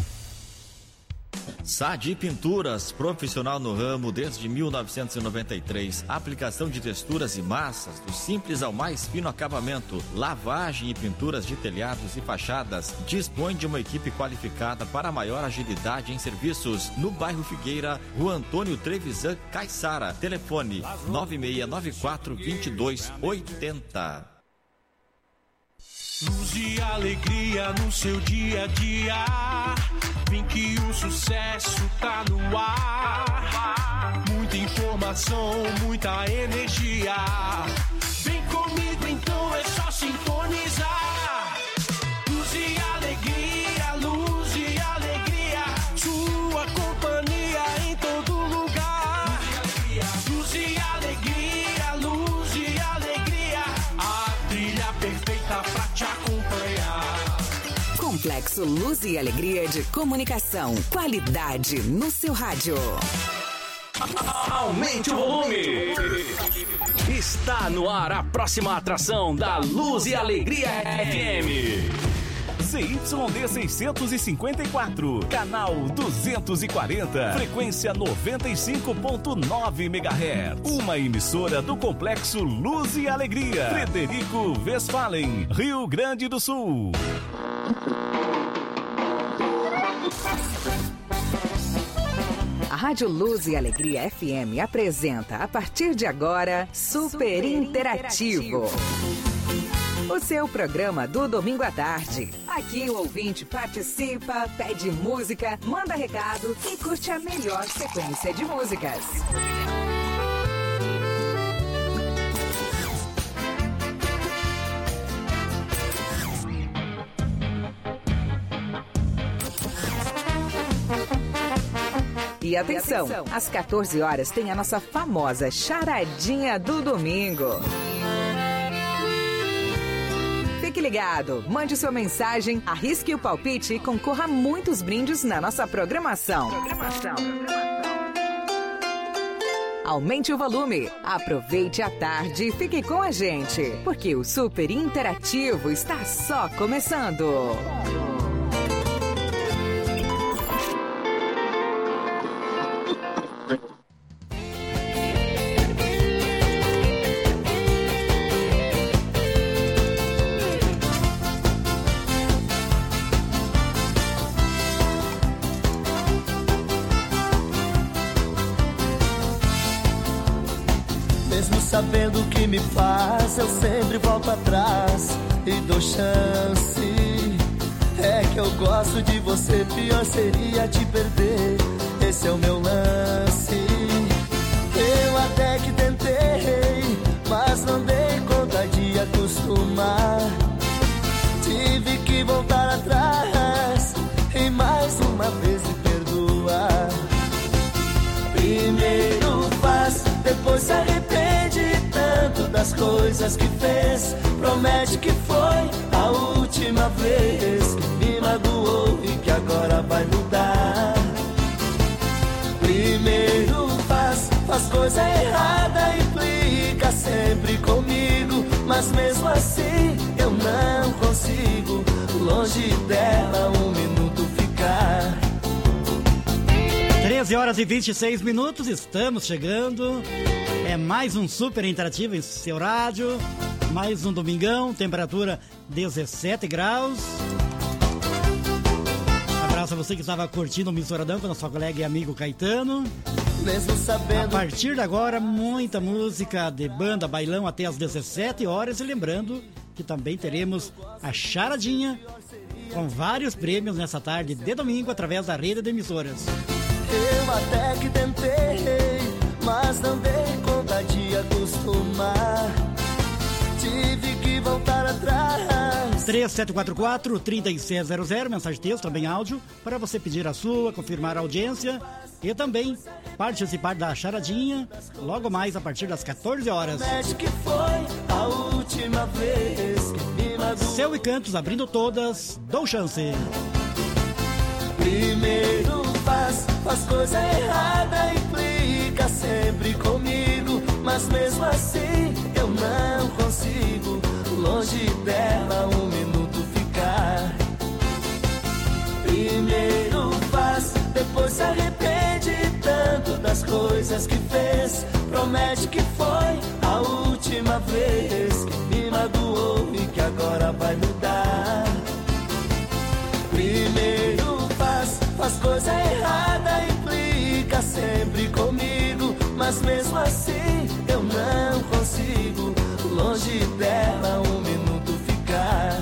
Sadi Pinturas, profissional no ramo desde 1993. Aplicação de texturas e massas, do simples ao mais fino acabamento. Lavagem e pinturas de telhados e fachadas. Dispõe de uma equipe qualificada para maior agilidade em serviços. No bairro Figueira, Rua Antônio Trevisan, Caiçara. Telefone 9694-2280. Luz e alegria no seu dia a dia. Vem que o sucesso tá no ar. Muita informação, muita energia. Vem comigo então, é só sintonizar. Luz e alegria, luz e alegria. Sua companhia em todo lugar. Luz e alegria, luz e alegria. A trilha perfeita pra te acompanhar. Complexo Luz e Alegria de Comunicação. Qualidade no seu rádio. Aumente o volume. Está no ar a próxima atração da Luz e Alegria FM. ZYD 654, canal 240, frequência 95.9 MHz. Uma emissora do Complexo Luz e Alegria, Frederico Westphalen, Rio Grande do Sul. A Rádio Luz e Alegria FM apresenta, a partir de agora, Super Interativo. O seu programa do domingo à tarde. Aqui o ouvinte participa, pede música, manda recado e curte a melhor sequência de músicas. E atenção, às 14 horas tem a nossa famosa charadinha do domingo. Fique ligado, mande sua mensagem, arrisque o palpite e concorra a muitos brindes na nossa programação. Aumente o volume, aproveite a tarde e fique com a gente, porque o Super Interativo está só começando. Sabendo o que me faz, eu sempre volto atrás e dou chance. É que eu gosto de você, pior seria te perder. Esse é o meu lance. Eu até que tentei, mas não dei conta de acostumar. Tive que voltar atrás e mais uma vez me perdoar. Primeiro faz, depois se arrepende tanto das coisas que fez. Promete que foi a última vez que me magoou e que agora vai mudar. Primeiro faz coisa errada, implica sempre comigo, mas mesmo assim eu não consigo longe dela um minuto ficar. 13h26, estamos chegando. É mais um super interativo em seu rádio. Mais um domingão, temperatura 17 graus. Abraço a você que estava curtindo o Misturadão com o nosso colega e amigo Caetano. Mesmo sabendo... A partir de agora, muita música de banda, bailão até as 17 horas. E lembrando que também teremos a charadinha com vários prêmios nessa tarde de domingo através da rede de emissoras. Eu até que tentei, mas não dei conta de acostumar. Tive que voltar atrás. 3744-3600, mensagem de texto, também áudio, para você pedir a sua, confirmar a audiência e também participar da charadinha logo mais a partir das 14 horas. Que foi a última vez que me magoou. Céu e Cantos abrindo todas, dou chance. Primeiro faz coisa errada, implica sempre comigo, mas mesmo assim eu não consigo longe dela um minuto ficar. Primeiro faz, depois se arrepende tanto das coisas que fez. Promete que foi a última vez que me magoou e que agora vai mudar. Primeiro faz coisa errada, implica sempre comigo, mas mesmo assim eu não consigo longe dela um minuto ficar.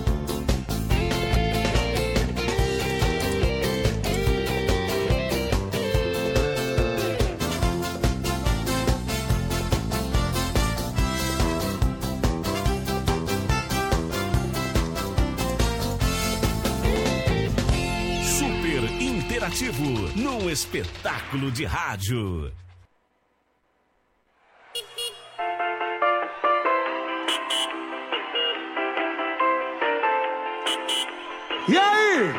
Interativo, num espetáculo de rádio. E aí?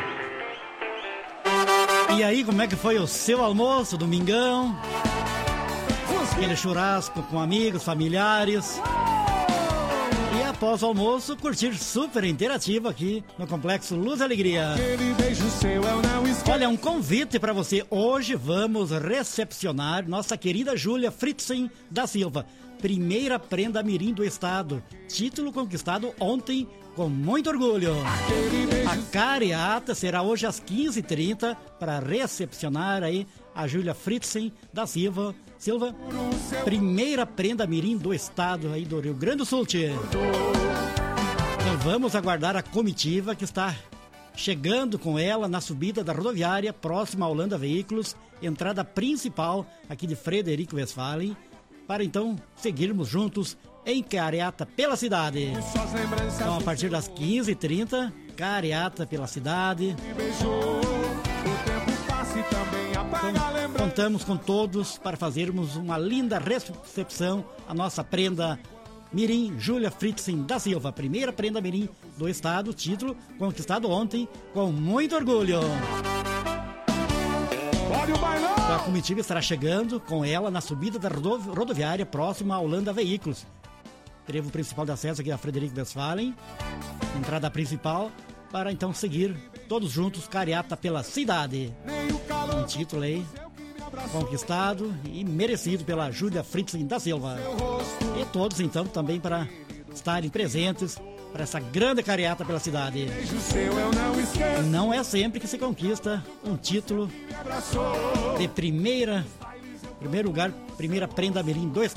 E aí, como é que foi o seu almoço, domingão? Aquele churrasco com amigos, familiares. E após o almoço, curtir super interativo aqui no Complexo Luz e Alegria. Olha, um convite para você. Hoje vamos recepcionar nossa querida Júlia Fritzen da Silva. Primeira prenda mirim do estado. Título conquistado ontem com muito orgulho. A careata será hoje às 15h30 para recepcionar aí a Júlia Fritzen da Silva. Primeira prenda mirim do estado aí do Rio Grande do Sul. Então vamos aguardar a comitiva que está chegando com ela na subida da rodoviária próxima a Holanda Veículos, entrada principal aqui de Frederico Westphalen, para então seguirmos juntos em careata pela cidade. Então a partir das 15h30, careata pela cidade. Então, contamos com todos para fazermos uma linda recepção à nossa prenda mirim Júlia Fritzen da Silva, primeira prenda mirim do estado, título conquistado ontem com muito orgulho. A comitiva estará chegando com ela na subida da rodoviária próxima a Holanda Veículos, trevo principal de acesso aqui a Frederico Westphalen, entrada principal, para então seguir todos juntos careata pela cidade. Um título aí conquistado e merecido pela Júlia Fritzen da Silva. E todos então também para estarem presentes para essa grande careata pela cidade. Não é sempre que se conquista um título de primeiro lugar, primeira prenda mirim do estado.